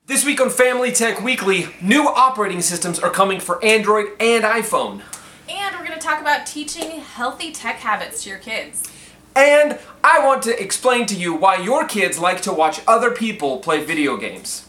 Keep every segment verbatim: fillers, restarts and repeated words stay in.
This week on Family Tech Weekly, new operating systems are coming for Android and iPhone. And we're going to talk about teaching healthy tech habits to your kids. And I want to explain to you why your kids like to watch other people play video games.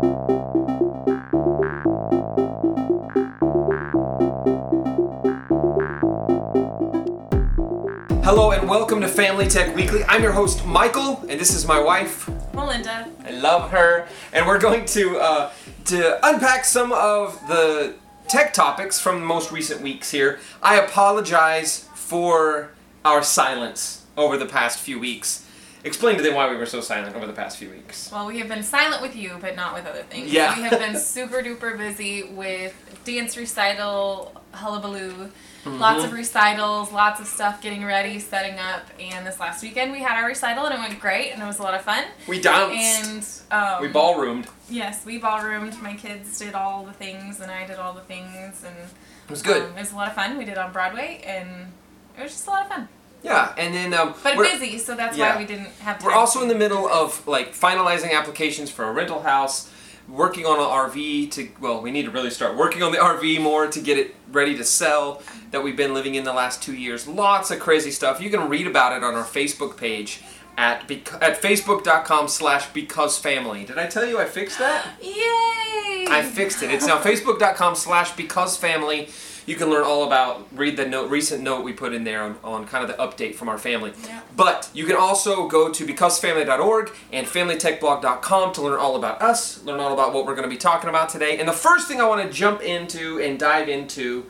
Hello and welcome to Family Tech Weekly. I'm your host, Michael, and this is my wife, Melinda. I love her. And we're going to uh, to unpack some of the tech topics from the most recent weeks here. I apologize for our silence over the past few weeks. Explain to them why we were so silent over the past few weeks. Well, we have been silent with you, but not with other things. Yeah. We have been super duper busy with dance recital, hullabaloo, mm-hmm. lots of recitals, lots of stuff getting ready, setting up, and this last weekend we had our recital and it went great and it was a lot of fun. We danced. And um, we ballroomed. Yes, we ballroomed. My kids did all the things and I did all the things, and it was good. Um, it was a lot of fun. We did it on Broadway and it was just a lot of fun. Yeah, and then um, but busy, so that's yeah. why we didn't have time. We're also in the middle of like finalizing applications for a rental house, working on an R V to, well, we need to really start working on the R V more to get it ready to sell that we've been living in the last two years. Lots of crazy stuff. You can read about it on our Facebook page at bec- at facebook.com slash becausefamily. Did I tell you I fixed that? Yay! I fixed it. It's now facebook.com slash becausefamily. You can learn all about, read the note, recent note we put in there on, on kind of the update from our family. Yeah. But you can also go to becausefamily dot org and family tech blog dot com to learn all about us, learn all about what we're going to be talking about today. And the first thing I want to jump into and dive into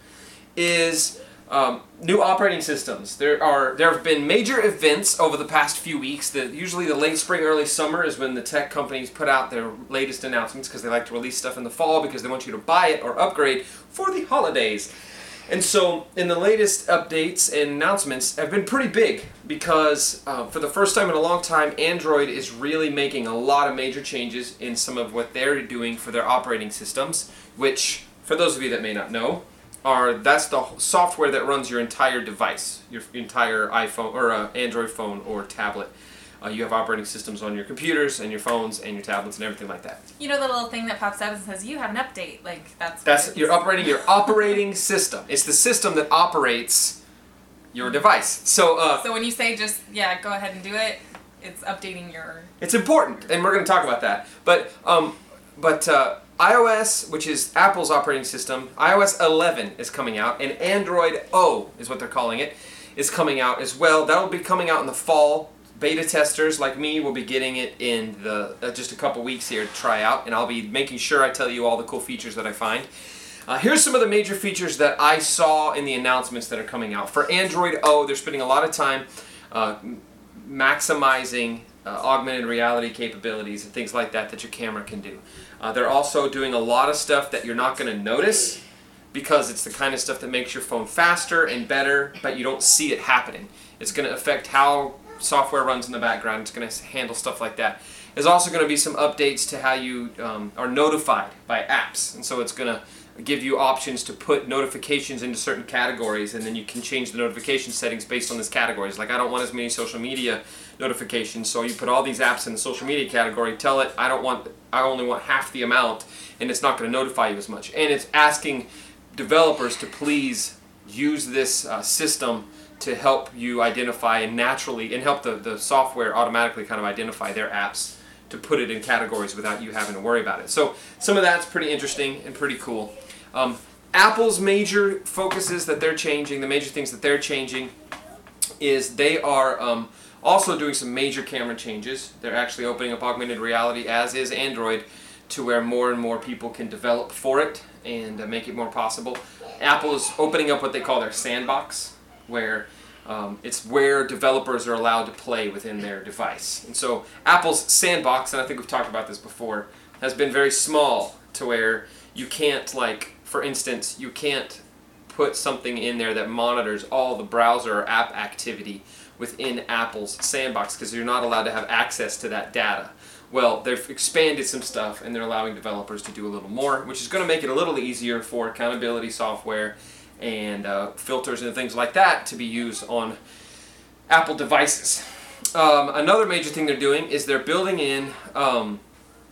is um, new operating systems. There are there have been major events over the past few weeks. The, usually the late spring, early summer is when the tech companies put out their latest announcements because they like to release stuff in the fall because they want you to buy it or upgrade for the holidays. And so, in the latest updates and announcements have been pretty big because uh, for the first time in a long time, Android is really making a lot of major changes in some of what they're doing for their operating systems, which, for those of you that may not know, are that's the software that runs your entire device, your entire iPhone or uh, Android phone or tablet. Uh, you have operating systems on your computers and your phones and your tablets and everything like that. You know the little thing that pops up and says you have an update, like that's. That's you're operating your operating system. It's the system that operates your device. So. Uh, so when you say just yeah, go ahead and do it, it's updating your. It's important, and we're going to talk about that. But um, but uh, iOS, which is Apple's operating system, iOS eleven is coming out, and Android O is what they're calling it, is coming out as well. That'll be coming out in the fall. Beta testers like me will be getting it in the uh, just a couple weeks here to try out, and I'll be making sure I tell you all the cool features that I find. Uh, here's some of the major features that I saw in the announcements that are coming out. For Android O, they're spending a lot of time uh, maximizing uh, augmented reality capabilities and things like that that your camera can do. Uh, they're also doing a lot of stuff that you're not going to notice because it's the kind of stuff that makes your phone faster and better, but you don't see it happening. It's going to affect how software runs in the background. It's going to handle stuff like that. There's also going to be some updates to how you um, are notified by apps, and so it's going to give you options to put notifications into certain categories, and then you can change the notification settings based on these categories. Like, I don't want as many social media notifications, so you put all these apps in the social media category, tell it I don't want I only want half the amount, and it's not going to notify you as much. And it's asking developers to please use this uh, system to help you identify and naturally, and help the, the software automatically kind of identify their apps to put it in categories without you having to worry about it. So some of that's pretty interesting and pretty cool. Um, Apple's major focuses that they're changing, the major things that they're changing is they are um, also doing some major camera changes. They're actually opening up augmented reality, as is Android, to where more and more people can develop for it and uh, make it more possible. Apple is opening up what they call their sandbox, where um, it's where developers are allowed to play within their device. And so Apple's sandbox, and I think we've talked about this before, has been very small to where you can't, like, for instance, you can't put something in there that monitors all the browser or app activity within Apple's sandbox because you're not allowed to have access to that data. Well, they've expanded some stuff and they're allowing developers to do a little more, which is going to make it a little easier for accountability software and uh, filters and things like that to be used on Apple devices. Um, another major thing they're doing is they're building in um,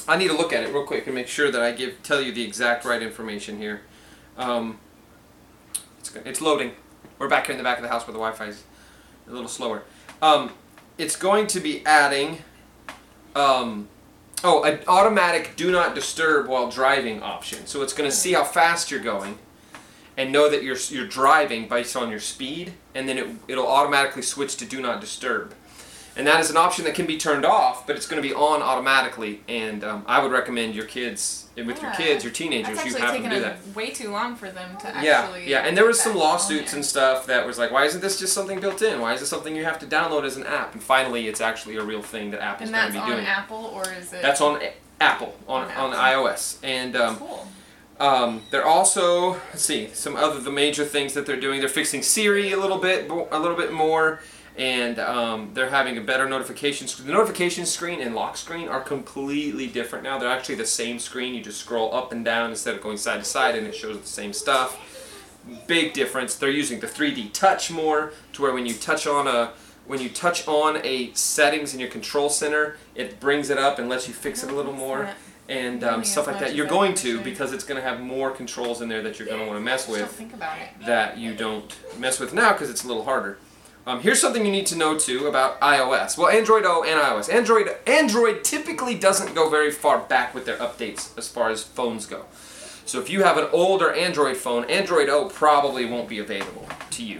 I need to look at it real quick and make sure that I give tell you the exact right information here. Um, it's it's loading. We're back here in the back of the house where the Wi-Fi is a little slower. Um, it's going to be adding um, oh an automatic do not disturb while driving option. So it's going to see how fast you're going and know that you're you're driving based on your speed, and then it it'll automatically switch to do not disturb. And that is an option that can be turned off, but it's going to be on automatically. And um, I would recommend your kids, with yeah. your kids, your teenagers, That's you have taken to do that. Way too long for them to actually. Yeah, yeah. And there was some lawsuits and stuff that was like, why isn't this just something built in? Why is it something you have to download as an app? And finally, it's actually a real thing that Apple's going to be doing. And that's on Apple, or is it? That's on Apple on on, on iOS. And um, cool. Um, they're also, let's see, some other the major things that they're doing. They're fixing Siri a little bit, a little bit more. And um, they're having a better notification screen. The notification screen and lock screen are completely different now. They're actually the same screen. You just scroll up and down instead of going side to side, and it shows the same stuff. Big difference. They're using the three D touch more, to where when you touch on a when you touch on a settings in your control center, it brings it up and lets you fix it a little more. And um, stuff like that. You're going to, because it's going to have more controls in there that you're going to want to mess with. Think about it. That you don't mess with now because it's a little harder. Um, here's something you need to know too about iOS. Well, Android O and iOS. Android Android typically doesn't go very far back with their updates as far as phones go. So if you have an older Android phone, Android O probably won't be available to you.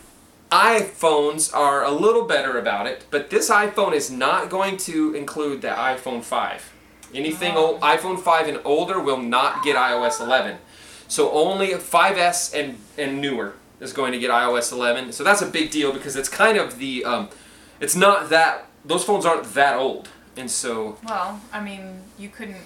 iPhones are a little better about it, but this iPhone is not going to include the iPhone five. Anything oh. old, iPhone five and older will not get iOS eleven. So only five S and, and newer is going to get iOS eleven. So that's a big deal because it's kind of the, um, it's not that, those phones aren't that old. And so... Well, I mean, you couldn't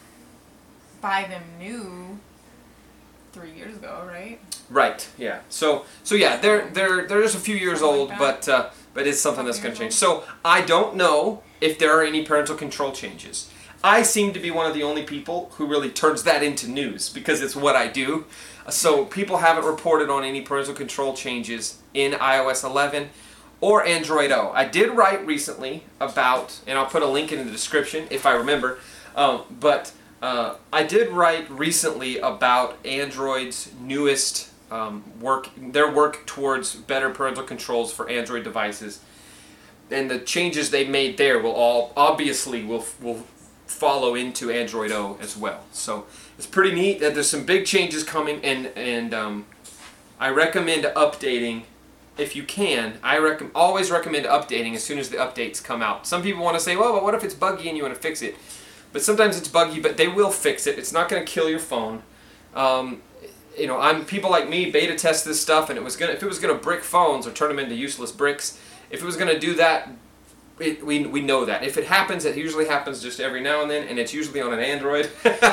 buy them new three years ago, right? Right, yeah. So, so yeah, they're, they're, they're just a few years old, like but, uh, but it's something that's going to change. So I don't know if there are any parental control changes. I seem to be one of the only people who really turns that into news because it's what I do. So people haven't reported on any parental control changes in iOS eleven or Android O. I did write recently about, and I'll put a link in the description if I remember, um, but uh, I did write recently about Android's newest um, work, their work towards better parental controls for Android devices. And the changes they made there will all, obviously, will will follow into Android O as well. So it's pretty neat that there's some big changes coming, and and um, I recommend updating if you can. I rec- always recommend updating as soon as the updates come out. Some people want to say, well, but what if it's buggy and you want to fix it? But sometimes it's buggy, but they will fix it. It's not going to kill your phone. Um, you know, I'm people like me beta test this stuff, and it was gonna if it was gonna brick phones or turn them into useless bricks, if it was gonna do that. It, we we know that. If it happens, it usually happens just every now and then, and it's usually on an Android.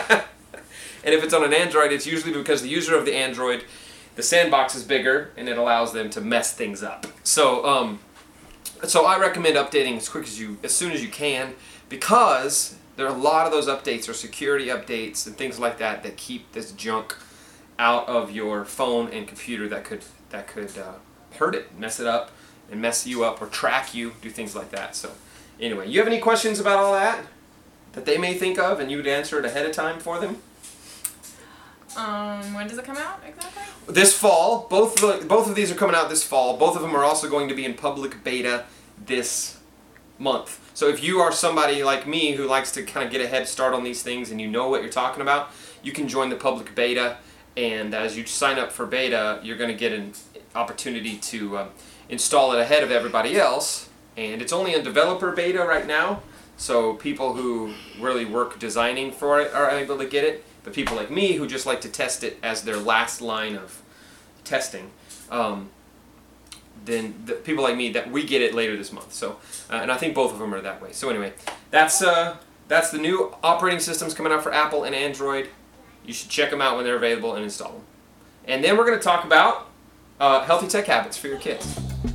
And if it's on an Android, it's usually because the user of the Android, the sandbox is bigger, and it allows them to mess things up. So um, so I recommend updating as quick as you, as soon as you can, because there are a lot of those updates are security updates and things like that that keep this junk out of your phone and computer that could that could uh, hurt it, mess it up. And mess you up or track you, do things like that. So anyway, you have any questions about all that that they may think of and you would answer it ahead of time for them? Um, when does it come out exactly? This fall. Both of the, both of these are coming out this fall. Both of them are also going to be in public beta this month. So if you are somebody like me who likes to kind of get a head start on these things and you know what you're talking about, you can join the public beta, and as you sign up for beta, you're going to get an opportunity to um, install it ahead of everybody else. And it's only in developer beta right now, so people who really work designing for it are able to get it, but people like me who just like to test it as their last line of testing, um, then the people like me, that we get it later this month. So, uh, and I think both of them are that way. So anyway, that's uh, that's the new operating systems coming out for Apple and Android. You should check them out when they're available and install them. And then we're going to talk about uh, healthy tech habits for your kids.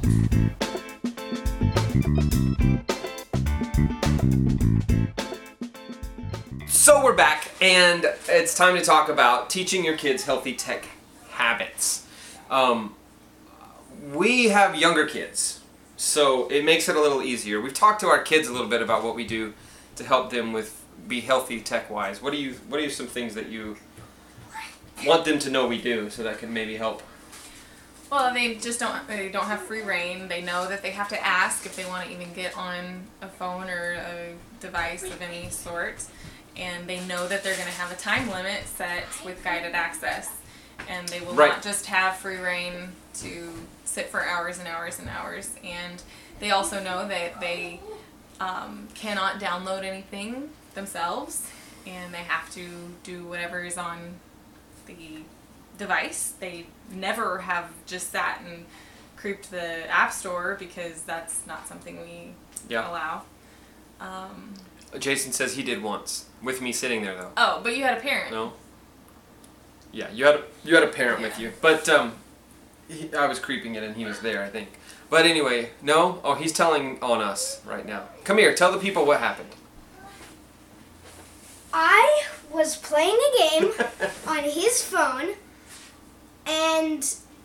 So we're back, and it's time to talk about teaching your kids healthy tech habits. Um, we have younger kids, so it makes it a little easier. We've talked to our kids a little bit about what we do to help them with be healthy tech wise? What do you What are some things that you want them to know we do, so that can maybe help? Well, they just don't. They don't have free reign. They know that they have to ask if they want to even get on a phone or a device of any sort, and they know that they're going to have a time limit set with guided access, and they will Right. not just have free reign to sit for hours and hours and hours. And they also know that they um, cannot download anything themselves, and they have to do whatever is on the device. They never have just sat and creeped the App Store, because that's not something we Yeah. allow. Um, Jason says he did once with me sitting there though. oh, but you had a parent. No. Yeah, you had a, you had a parent Yeah. with you, but um, he, I was creeping it and he was there, I think. But anyway, no. Oh, he's telling on us right now. Come here, tell the people what happened. I was playing a game on his phone, and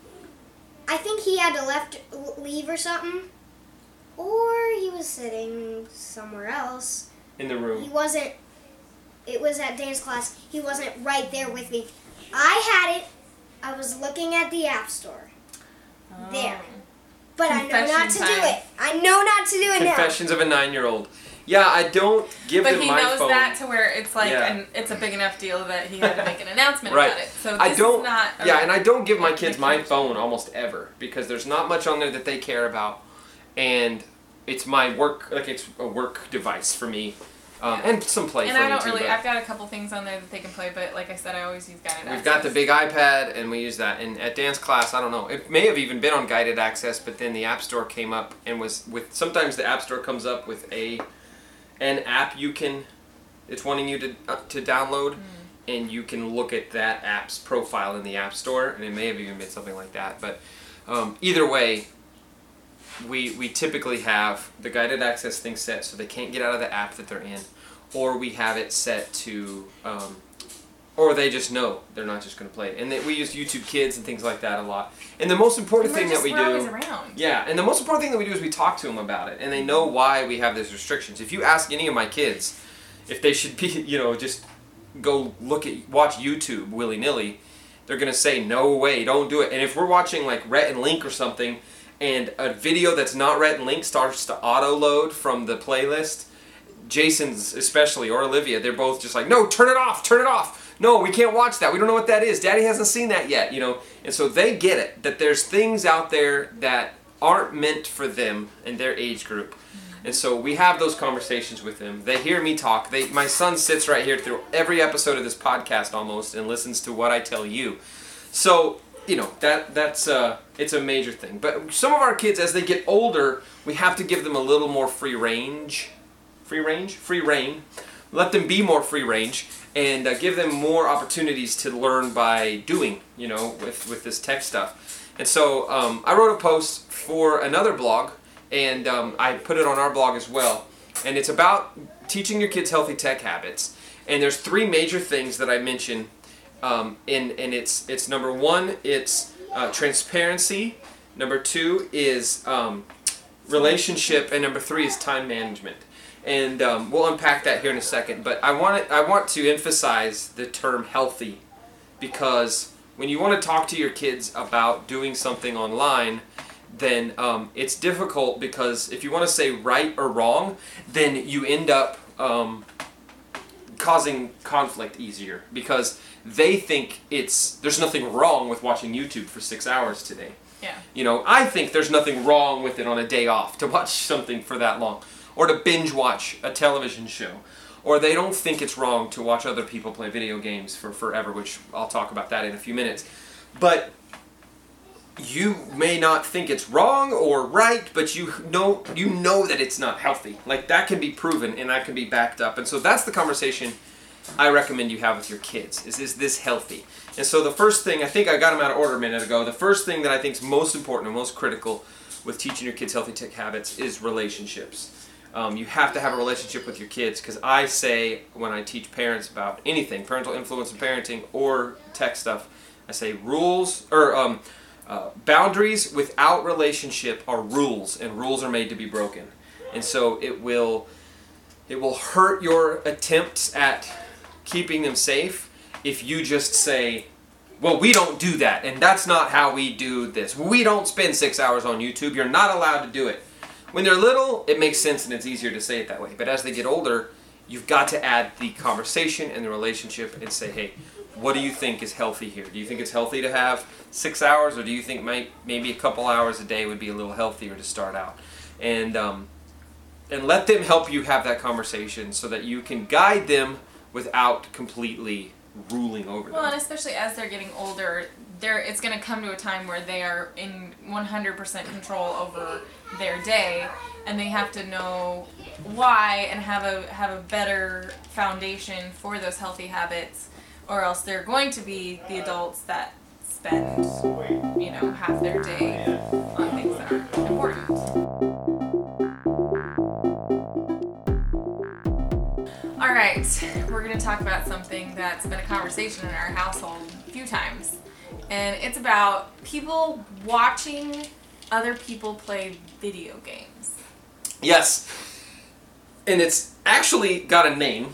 I think he had to left leave or something, or he was sitting somewhere else. In the He room. wasn't. It was at dance class. He wasn't right there with me. I had it. I was looking at the App Store, Oh. There. but I know not to Confession do time. it. I know not to do it now. Confessions of a nine-year-old. Yeah, I don't give But them he my knows phone. that to where it's like, Yeah. an, it's a big enough deal that he had to make an announcement Right. about it. So this I don't. is not. A, yeah, and I don't give my a kids big my deal. phone almost ever, because there's not much on there that they care about, and it's my work. Like, it's a work device for me, um, Yeah. and some play And for I me don't too. really. but I've got a couple things on there that they can play, but like I said, I always use guided access. We've got the big iPad, and we use that. And at dance class, I don't know. It may have even been on guided access, but then the App Store came up and was with. Sometimes the App Store comes up with a an app you can. It's wanting you to uh, to download, and you can look at that app's profile in the App Store, and it may have even been something like that. But um, either way, we we typically have the guided access thing set so they can't get out of the app that they're in, or we have it set to. Um, or they just know they're not just going to play it. And that we use YouTube Kids and things like that a lot. And the most important We're thing just, that we we're do, always around. yeah, and the most important thing that we do is we talk to them about it, and they know why we have these restrictions. If you ask any of my kids if they should be, you know, just go look at watch YouTube willy nilly, they're going to say no way, don't do it. And if we're watching like Rhett and Link or something, and a video that's not Rhett and Link starts to auto load from the playlist, Jason's especially, or Olivia, they're both just like, no, turn it off, turn it off. No, we can't watch that. We don't know what that is. Daddy hasn't seen that yet, you know. And so they get it, that there's things out there that aren't meant for them and their age group. And so we have those conversations with them. They hear me talk. They, my son sits right here through every episode of this podcast almost and listens to what I tell you. So, you know, that that's uh, it's a major thing. But some of our kids, as they get older, we have to give them a little more free range. Free range? Free reign. Let them be more free range. And uh, give them more opportunities to learn by doing, you know, with, with this tech stuff. And so um, I wrote a post for another blog, and um, I put it on our blog as well. And it's about teaching your kids healthy tech habits. And there's three major things that I mention. Um, and and it's, it's number one, it's uh, transparency. Number two is um, relationship. And number three is time management. And um, we'll unpack that here in a second. But I want it, I want to emphasize the term healthy, because when you want to talk to your kids about doing something online, then um, it's difficult, because if you want to say right or wrong, then you end up um, causing conflict easier, because they think it's there's nothing wrong with watching YouTube for six hours today. Yeah. You know, I think there's nothing wrong with it on a day off to watch something for that long, or to binge watch a television show. Or they don't think it's wrong to watch other people play video games for forever, which I'll talk about that in a few minutes. But you may not think it's wrong or right, but you know you know that it's not healthy. Like, that can be proven and that can be backed up. And so that's the conversation I recommend you have with your kids. Is, is this healthy? And so the first thing, I think I got them out of order a minute ago, the first thing that I think is most important and most critical with teaching your kids healthy tech habits is relationships. Um, you have to have a relationship with your kids, because I say, when I teach parents about anything, parental influence in parenting or tech stuff, I say rules, or um, uh, boundaries without relationship are rules, and rules are made to be broken. And so it will, it will hurt your attempts at keeping them safe if you just say, well, we don't do that, and that's not how we do this. We don't spend six hours on YouTube. You're not allowed to do it. When they're little, it makes sense and it's easier to say it that way. But as they get older, you've got to add the conversation and the relationship and say, hey, what do you think is healthy here? Do you think it's healthy to have six hours, or do you think may, maybe a couple hours a day would be a little healthier to start out? And um, and let them help you have that conversation so that you can guide them without completely ruling over them. Well, and especially as they're getting older, they're, it's going to come to a time where they are in one hundred percent control over their day, and they have to know why and have a have a better foundation for those healthy habits, or else they're going to be the adults that spend, you know, half their day on things that aren't important. All right, we're going to talk about something that's been a conversation in our household a few times, and it's about people watching other people play video games. Yes, and it's actually got a name,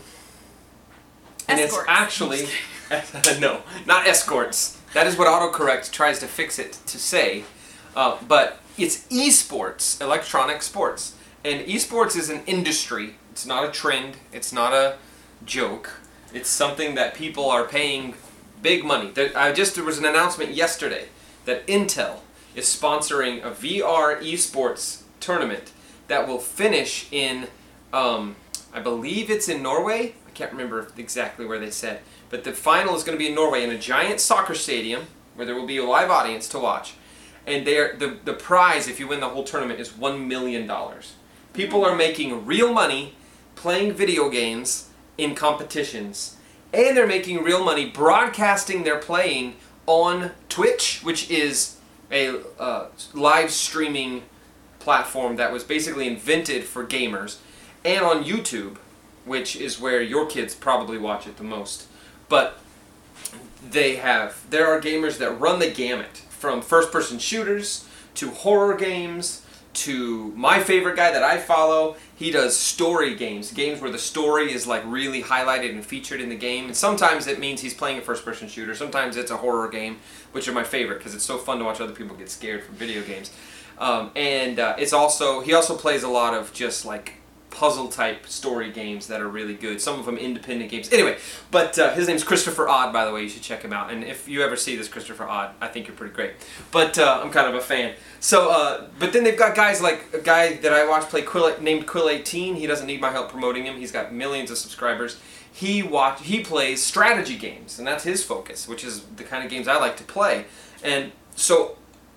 and Escorts. it's actually no, not escorts. That is what autocorrect tries to fix it to say, uh, but it's esports, electronic sports, and esports is an industry. It's not a trend. It's not a joke. It's something that people are paying big money. There, I just there was an announcement yesterday that Intel is sponsoring a V R esports tournament that will finish in, um, I believe it's in Norway. I can't remember exactly where they said, but the final is going to be in Norway in a giant soccer stadium where there will be a live audience to watch, and there the the prize if you win the whole tournament is one million dollars. People are making real money playing video games in competitions, and they're making real money broadcasting their playing on Twitch, which is a uh, live streaming platform that was basically invented for gamers, and on YouTube, which is where your kids probably watch it the most. But they have there are gamers that run the gamut, from first-person shooters to horror games to my favorite guy that I follow. He does story games, games where the story is like really highlighted and featured in the game. And sometimes it means he's playing a first-person shooter. Sometimes it's a horror game, which are my favorite because it's so fun to watch other people get scared from video games. Um, and uh, it's also he also plays a lot of just like puzzle-type story games that are really good. Some of them independent games. Anyway, but uh, his name's Christopher Odd, by the way. You should check him out. And if you ever see this Christopher Odd, I think you're pretty great. But uh, I'm kind of a fan. So, uh, but then they've got guys like a guy that I watch play Quill, named Quill eighteen. He doesn't need my help promoting him. He's got millions of subscribers. He watch he plays strategy games, and that's his focus, which is the kind of games I like to play. And so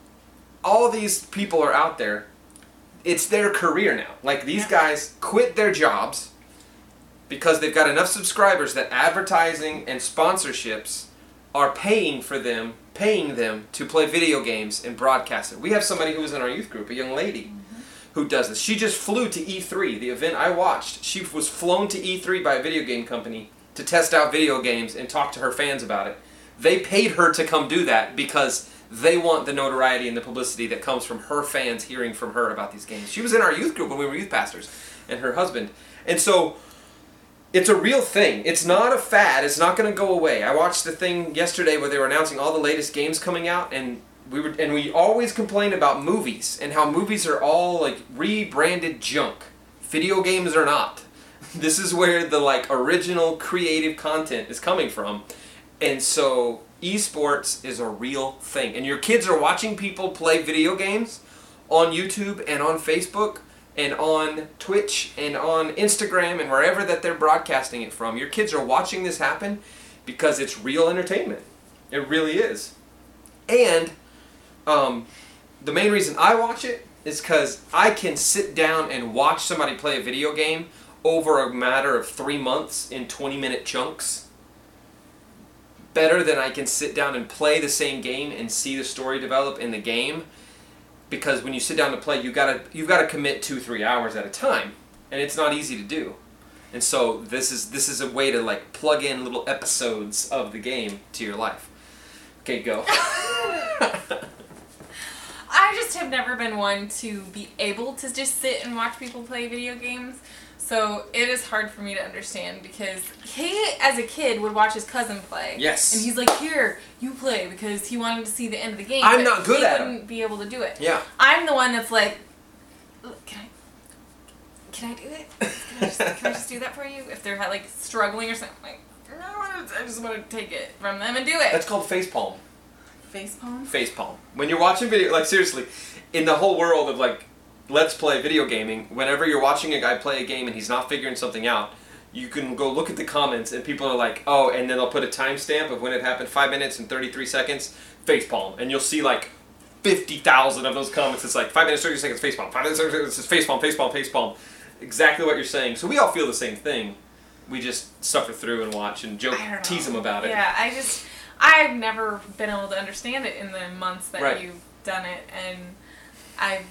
all of these people are out there. It's their career now. Like, these guys quit their jobs because they've got enough subscribers that advertising and sponsorships are paying for them, paying them to play video games and broadcast it. We have somebody who was in our youth group, a young lady, mm-hmm. who does this. She just flew to E three, the event I watched. She was flown to E three by a video game company to test out video games and talk to her fans about it. They paid her to come do that because they want the notoriety and the publicity that comes from her fans hearing from her about these games. She was in our youth group when we were youth pastors, and her husband. And so it's a real thing. It's not a fad. It's not going to go away. I watched the thing yesterday where they were announcing all the latest games coming out, and we were and we always complain about movies and how movies are all like rebranded junk. Video games are not. This is where the like original creative content is coming from. And so esports is a real thing. And your kids are watching people play video games on YouTube and on Facebook and on Twitch and on Instagram and wherever that they're broadcasting it from. Your kids are watching this happen because it's real entertainment. It really is. And um, the main reason I watch it is because I can sit down and watch somebody play a video game over a matter of three months in twenty-minute chunks better than I can sit down and play the same game and see the story develop in the game. Because when you sit down to play, you gotta you've got to commit two three hours at a time, and it's not easy to do. And so this is this is a way to like plug in little episodes of the game to your life. Okay, go. I just have never been one to be able to just sit and watch people play video games. So it is hard for me to understand because he, as a kid, would watch his cousin play. Yes. And he's like, here, you play, because he wanted to see the end of the game. I'm but not good he at wouldn't be able to do it. Yeah. I'm the one that's like, "Look, can I, can I do it? Can I just, can I just do that for you? If they're like struggling or something, I'm like, no, I wanna- I just want to take it from them and do it. That's called facepalm. Facepalm? Facepalm. When you're watching video, like seriously, in the whole world of like, let's play video gaming, whenever you're watching a guy play a game and he's not figuring something out, you can go look at the comments and people are like, oh, and then they'll put a timestamp of when it happened, five minutes and thirty-three seconds, facepalm. And you'll see like fifty thousand of those comments. It's like five minutes, thirty seconds, facepalm. five minutes, thirty seconds, it's facepalm, facepalm, facepalm. Exactly what you're saying. So we all feel the same thing. We just suffer through and watch and joke, I don't tease know. them about it. Yeah, I just, I've never been able to understand it in the months that Right. you've done it, and I've,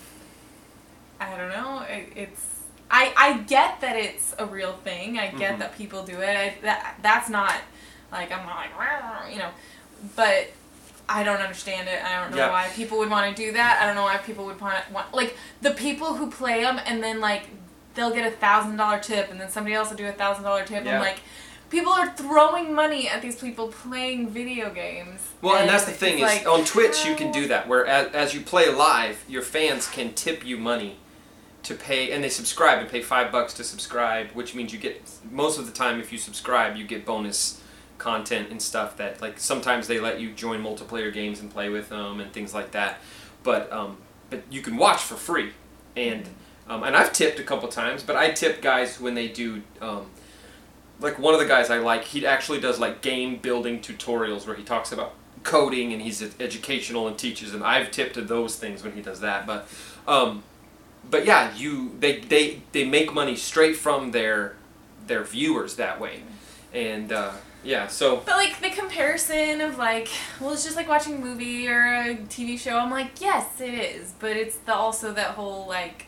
I don't know, it, it's, I, I get that it's a real thing, I get Mhm. that people do it, I, that that's not, like, I'm not like, "Rah," you know, but I don't understand it, I don't know Yeah. why people would want to do that, I don't know why people would want, want, like, the people who play them, and then, like, they'll get a thousand dollar tip, and then somebody else will do a thousand dollar tip, Yeah. and, like, people are throwing money at these people playing video games. Well, and that's the thing is, it's like, on Twitch you can how- do that, where as, as you play live, your fans can tip you money to pay, and they subscribe and pay five bucks to subscribe, which means you get, most of the time if you subscribe, you get bonus content and stuff that, like, sometimes they let you join multiplayer games and play with them and things like that, but um, but you can watch for free, and um, and I've tipped a couple times, but I tip guys when they do, um, like one of the guys I like, he actually does like game building tutorials where he talks about coding and he's educational and teaches, and I've tipped to those things when he does that, but um, but yeah, you they, they they make money straight from their their viewers that way, and uh, yeah, so But like the comparison of like, well, it's just like watching a movie or a T V show. I'm like, yes, it is, but it's the also that whole like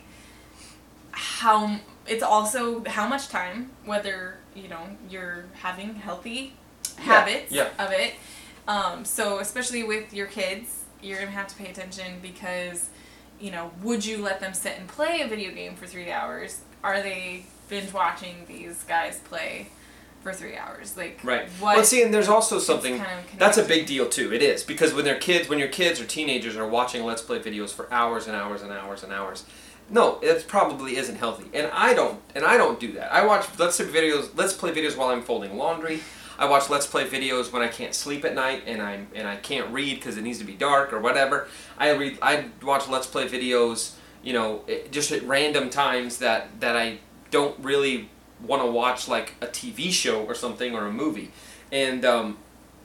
how it's also how much time, whether you know you're having healthy habits yeah. of it. Um, so especially with your kids, you're gonna have to pay attention because you know, would you let them sit and play a video game for three hours? Are they binge watching these guys play for three hours? Like, right. what? Well, see, and there's also something kind of that's a connected. big deal too. It is because when they're kids, when your kids or teenagers are watching Let's Play videos for hours and hours and hours and hours, no, it probably isn't healthy. And I don't, and I don't do that. I watch Let's Play videos, Let's Play videos while I'm folding laundry. I watch Let's Play videos when I can't sleep at night and I'm and I can't read because it needs to be dark or whatever. I read. I watch Let's Play videos, you know, it- just at random times that that I don't really want to watch, like a T V show or something or a movie, and um,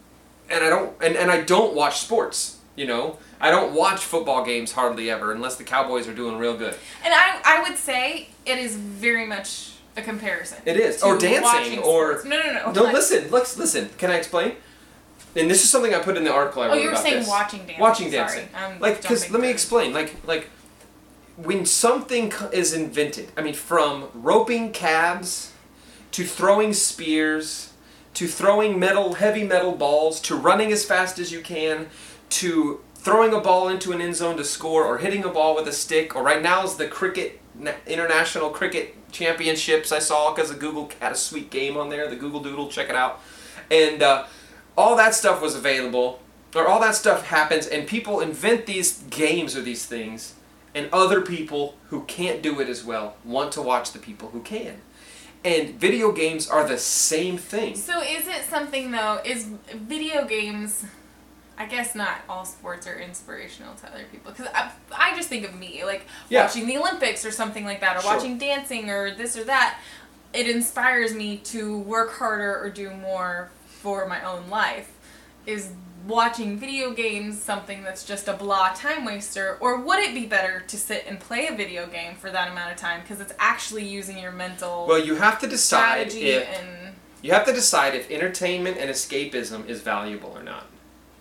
and I don't and, and I don't watch sports. You know, I don't watch football games hardly ever unless the Cowboys are doing real good. And I, I would say it is very much a comparison. It is, to or dancing, watching or sports. no, no, no. no. Like- Listen, let's listen. Can I explain? And this is something I put in the article I Oh, wrote you were about saying this. watching dancing. Watching Sorry, dancing. I'm Like, because jumping let me the- explain. Like, like when something co- is invented, I mean, from roping calves to throwing spears to throwing metal, heavy metal balls to running as fast as you can to throwing a ball into an end zone to score or hitting a ball with a stick, or right now is the cricket na- international cricket championships I saw because Google had a sweet game on there, the Google Doodle. Check it out, and uh, all that stuff was available. Or all that stuff happens, and people invent these games or these things, and other people who can't do it as well want to watch the people who can. And video games are the same thing. So is it something though? Is video games? I guess not all sports are inspirational to other people because I, I just think of me like Yeah. watching the Olympics or something like that, or Sure. watching dancing or this or that. It inspires me to work harder or do more for my own life. Is watching video games something that's just a blah time waster, or would it be better to sit and play a video game for that amount of time because it's actually using your mental Well, you have to decide strategy if and you have to decide if entertainment and escapism is valuable or not.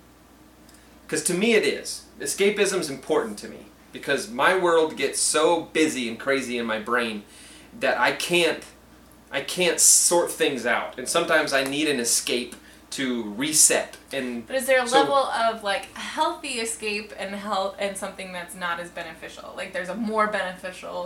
Because to me it is. Escapism is important to me because my world gets so busy and crazy in my brain that I can't I can't sort things out, and sometimes I need an escape to reset. And But is there a so- level of like healthy escape and health and something that's not as beneficial? Like there's a more beneficial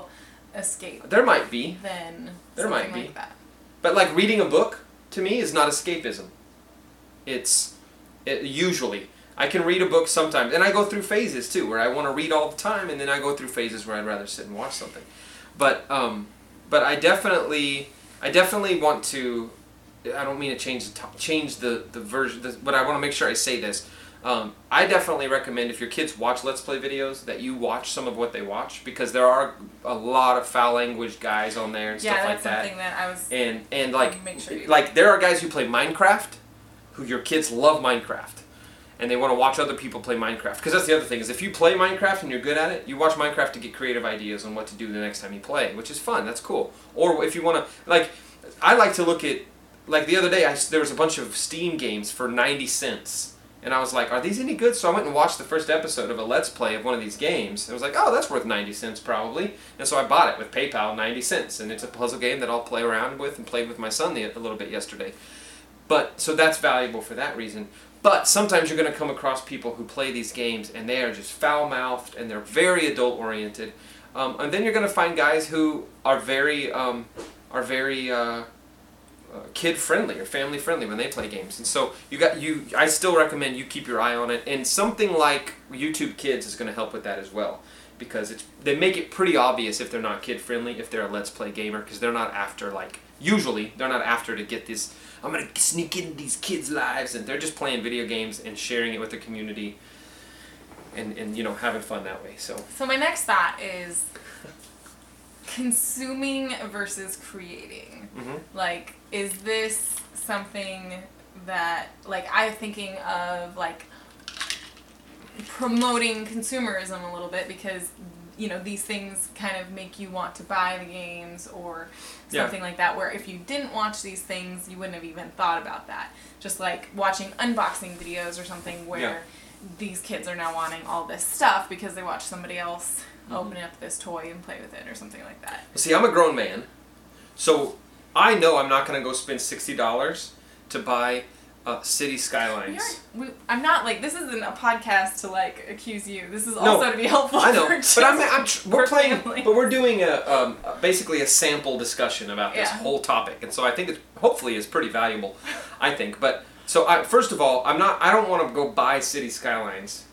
escape There might be. than There something might be. like that. But like reading a book, to me, is not escapism. It's it, usually. I can read a book sometimes, and I go through phases too, where I want to read all the time, and then I go through phases where I'd rather sit and watch something. But um, but I definitely, I definitely want to. I don't mean to change the to- change the the version, the, but I want to make sure I say this. Um, I definitely recommend if your kids watch Let's Play videos that you watch some of what they watch, because there are a lot of foul language guys on there and Yeah, stuff that's like that. something that I was. And and like Make sure you- like there are guys who play Minecraft, who your kids love Minecraft, and they want to watch other people play Minecraft. Because that's the other thing, is if you play Minecraft and you're good at it, you watch Minecraft to get creative ideas on what to do the next time you play, which is fun. That's cool. Or if you want to, like, I like to look at, like the other day, I, there was a bunch of Steam games for ninety cents. And I was like, are these any good? So I went and watched the first episode of a Let's Play of one of these games. And I was like, oh, that's worth ninety cents probably. And so I bought it with PayPal, ninety cents. And it's a puzzle game that I'll play around with and played with my son the, a little bit yesterday. But, so that's valuable for that reason. But sometimes you're going to come across people who play these games and they are just foul-mouthed and they're very adult-oriented. Um, and then you're going to find guys who are very, um, are very, uh, Uh, kid friendly or family friendly when they play games, and so you got you. I still recommend you keep your eye on it, and something like YouTube Kids is going to help with that as well, because it's they make it pretty obvious if they're not kid friendly, if they're a Let's Play gamer, because they're not after like usually they're not after to get this. I'm going to sneak into these kids' lives, and they're just playing video games and sharing it with the community, and and you know having fun that way. So So my next thought is consuming versus creating. mm-hmm. Like, is this something that, like, I'm thinking of, like, promoting consumerism a little bit, because, you know, these things kind of make you want to buy the games or something Yeah. like that, where if you didn't watch these things, you wouldn't have even thought about that. Just like watching unboxing videos or something where Yeah. these kids are now wanting all this stuff because they watch somebody else Mm-hmm. open up this toy and play with it or something like that. See, I'm a grown man, so I know I'm not going to go spend sixty dollars to buy uh, City We Skylines. aren't, we, I'm not like, this isn't a podcast to like accuse you. This is No, also to be helpful. I know, for but I'm, children, I'm tr- we're for playing, families. but we're doing a um, basically a sample discussion about this Yeah. whole topic, and so I think it hopefully is pretty valuable. I think, but so I, first of all, I'm not. I don't want to go buy City Skylines,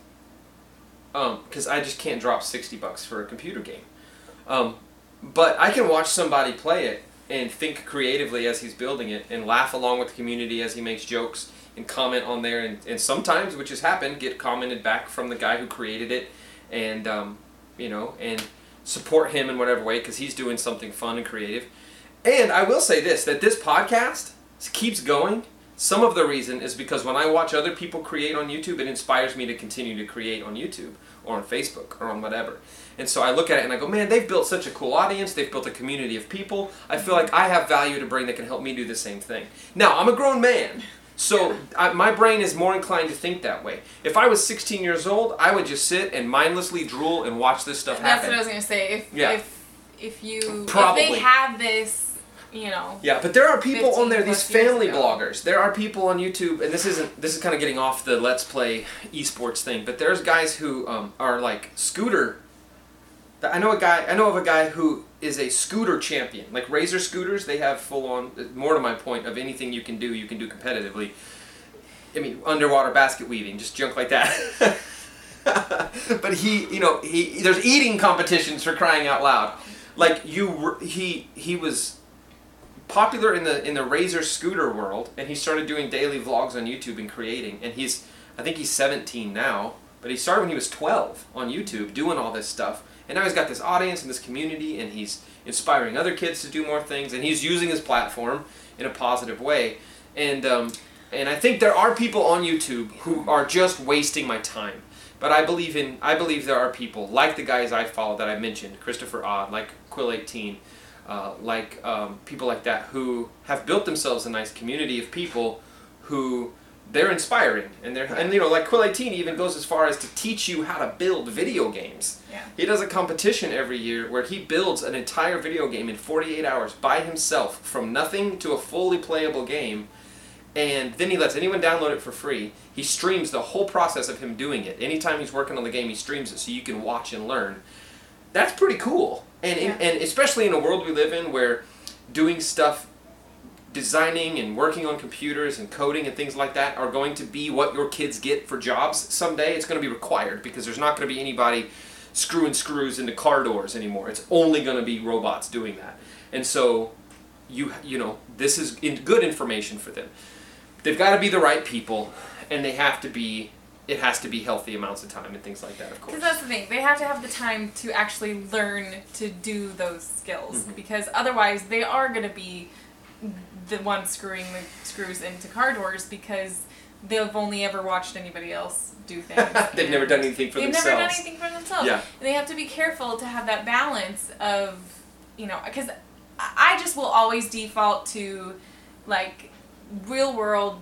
um, because I just can't drop sixty bucks for a computer game. Um, but I can watch somebody play it and think creatively as he's building it, and laugh along with the community as he makes jokes, and comment on there, and, and sometimes, which has happened, get commented back from the guy who created it, and um, you know, and support him in whatever way, because he's doing something fun and creative. And I will say this, that this podcast keeps going. Some of the reason is because when I watch other people create on YouTube, it inspires me to continue to create on YouTube or on Facebook or on whatever. And so I look at it and I go, man, they've built such a cool audience. They've built a community of people. I feel like I have value to bring that can help me do the same thing. Now, I'm a grown man, so I, my brain is more inclined to think that way. If I was sixteen years old, I would just sit and mindlessly drool and watch this stuff That's happen. what I was gonna say. If Yeah. if if you Probably. if they have this, you know. Yeah, but there are people on there, fifteen these plus years family ago. bloggers. There are people on YouTube, and this isn't. This is kind of getting off the Let's Play esports thing. But there's guys who um, are like scooter. I know a guy. I know of a guy who is a scooter champion. Like Razor scooters, they have full on. More to my point of anything you can do, you can do competitively. I mean, underwater basket weaving, just junk like that. But he, you know, he there's eating competitions, for crying out loud. Like you, he he was popular in the in the Razor scooter world, and he started doing daily vlogs on YouTube and creating. And he's, I think he's seventeen now, but he started when he was twelve on YouTube doing all this stuff. And now he's got this audience and this community, and he's inspiring other kids to do more things, and he's using his platform in a positive way. And um, and I think there are people on YouTube who are just wasting my time. But I believe in I believe there are people like the guys I follow that I mentioned, Christopher Odd, like Quill eighteen, uh, like um, people like that who have built themselves a nice community of people who they're inspiring, and they're and you know like Quill eighteen even goes as far as to teach you how to build video games. Yeah. He does a competition every year where he builds an entire video game in forty-eight hours by himself from nothing to a fully playable game. And then he lets anyone download it for free. He streams the whole process of him doing it. Anytime he's working on the game, he streams it so you can watch and learn. that's pretty cool. And Yeah. in, and especially in a world we live in where doing stuff, designing and working on computers and coding and things like that are going to be what your kids get for jobs someday. It's going to be required because there's not going to be anybody screwing screws into car doors anymore. It's only going to be robots doing that. And so you you know, this is in good information for them. They've got to be the right people, and they have to be it has to be healthy amounts of time and things like that, of course. Because that's the thing. They have to have the time to actually learn to do those skills. Mm-hmm. Because otherwise, they are going to be the one screwing the screws into car doors because they've only ever watched anybody else do things. They've never done anything for they've themselves. They've never done anything for themselves. Yeah. And they have to be careful to have that balance of, you know, because I just will always default to, like, real world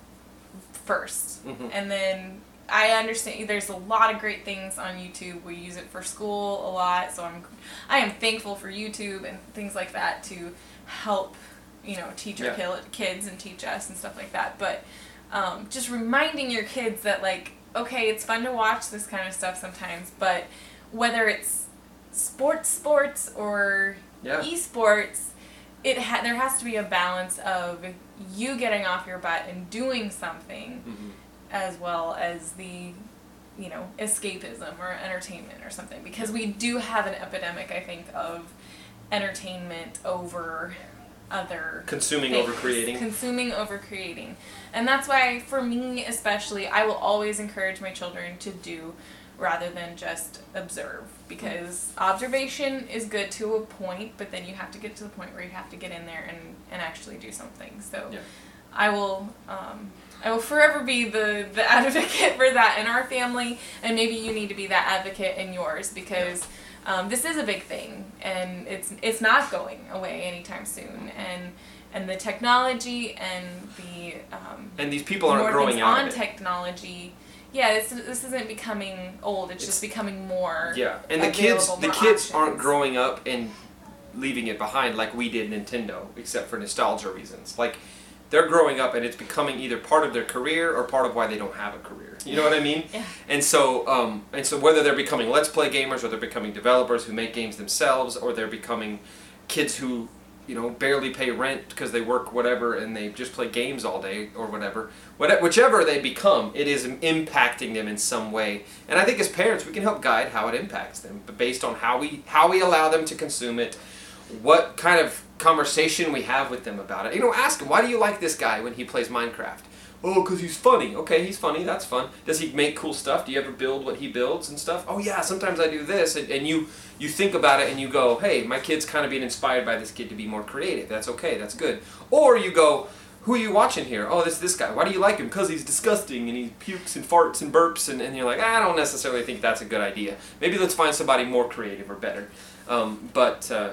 first. Mm-hmm. And then I understand there's a lot of great things on YouTube. We use it for school a lot, so I'm I am thankful for YouTube and things like that to help, you know, teach our Yeah. kids and teach us and stuff like that. But um, just reminding your kids that, like, okay, it's fun to watch this kind of stuff sometimes, but whether it's sports sports or Yeah. esports, it ha- there has to be a balance of you getting off your butt and doing something, Mm-hmm. as well as the, you know, escapism or entertainment or something. Because we do have an epidemic, I think, of entertainment over other Consuming things. over creating. Consuming over creating. And that's why, for me especially, I will always encourage my children to do rather than just observe. Because observation is good to a point, but then you have to get to the point where you have to get in there and, and actually do something. So Yeah. I will um, I will forever be the, the advocate for that in our family, and maybe you need to be that advocate in yours, because um, this is a big thing, and it's it's not going away anytime soon. And and the technology and the um, And these people aren't more growing things out on of it. technology. Yeah, this this isn't becoming old. It's, It's- just becoming more. Yeah, and the kids available, the more kids aren't options. growing up and leaving it behind like we did Nintendo, except for nostalgia reasons. Like, they're growing up and it's becoming either part of their career or part of why they don't have a career. You know what I mean? Yeah. And so, um, and so whether they're becoming Let's Play gamers or they're becoming developers who make games themselves, or they're becoming kids who, you know, barely pay rent because they work whatever and they just play games all day or whatever. What, whichever they become, it is impacting them in some way. And I think as parents, we can help guide how it impacts them, but based on how we how we allow them to consume it, what kind of conversation we have with them about it. You know, ask them, why do you like this guy when he plays Minecraft? Oh, because he's funny. Okay, he's funny. That's fun. Does he make cool stuff? Do you ever build what he builds and stuff? Oh, yeah, sometimes I do this. And, and you, you think about it and you go, hey, my kid's kind of being inspired by this kid to be more creative. That's okay. That's good. Or you go, who are you watching here? Oh, this this guy. Why do you like him? Because he's disgusting and he pukes and farts and burps. And, and you're like, I don't necessarily think that's a good idea. Maybe let's find somebody more creative or better. Um, but uh,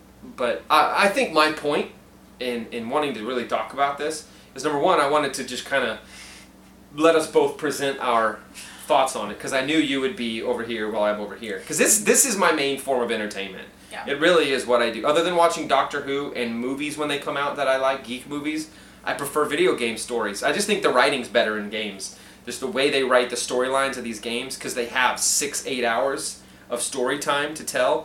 but I, I think my point in, in wanting to really talk about this is, number one, I wanted to just kind of let us both present our thoughts on it, because I knew you would be over here while I'm over here. Because this, this is my main form of entertainment. Yeah. It really is what I do. Other than watching Doctor Who and movies when they come out that I like, geek movies, I prefer video game stories. I just think the writing's better in games. Just the way they write the storylines of these games, because they have six, eight hours of story time to tell.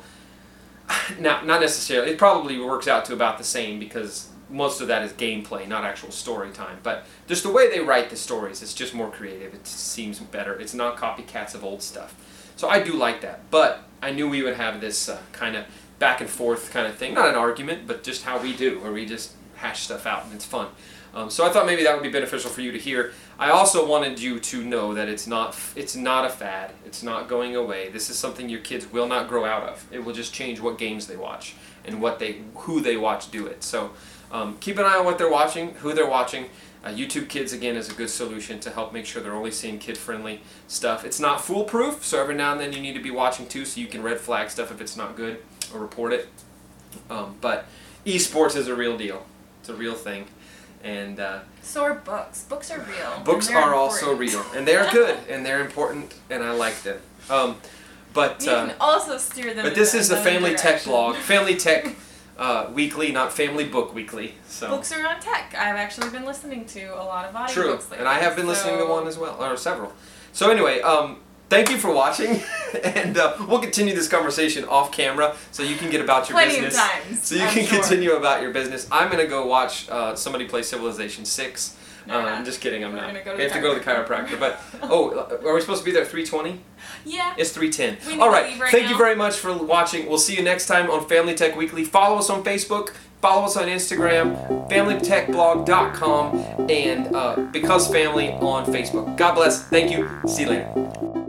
Now, not necessarily. It probably works out to about the same, because most of that is gameplay, not actual story time. But just the way they write the stories, it's just more creative. It seems better. It's not copycats of old stuff. So I do like that. But I knew we would have this uh, kind of back and forth kind of thing. Not an argument, but just how we do, where we just hash stuff out, and it's fun. Um, so I thought maybe that would be beneficial for you to hear. I also wanted you to know that it's not it's not a fad. It's not going away. This is something your kids will not grow out of. It will just change what games they watch and what they who they watch do it. So um, keep an eye on what they're watching, who they're watching. Uh, YouTube Kids, again, is a good solution to help make sure they're only seeing kid-friendly stuff. It's not foolproof, so every now and then you need to be watching too, so you can red flag stuff if it's not good or report it. Um, but esports is a real deal. It's a real thing. And uh, So are books. Books are real. books and they're are also important. real, and they're good, and they're important, and I like them. Um, but You uh, can also steer them. but in this is the another Family Tech direction. blog, Family Tech uh, Weekly, not Family Book Weekly. So Books are on tech. I've actually been listening to a lot of audiobooks true, lately. and I have been listening to so- one as well, or several. So anyway, um, thank you for watching, and uh, we'll continue this conversation off camera so you can get about your Plenty business. of times. So you I'm can sure. continue about your business. I'm gonna go watch uh, somebody play Civilization six. No, uh, you're I'm not. just kidding. I'm We're not. gonna go to we have the to go to the chiropractor. But oh, are we supposed to be there at three twenty? Yeah. It's three ten. We need All to right. leave right Thank now. you very much for watching. We'll see you next time on Family Tech Weekly. Follow us on Facebook. Follow us on Instagram, family tech blog dot com, and uh, Because Family on Facebook. God bless. Thank you. See you later.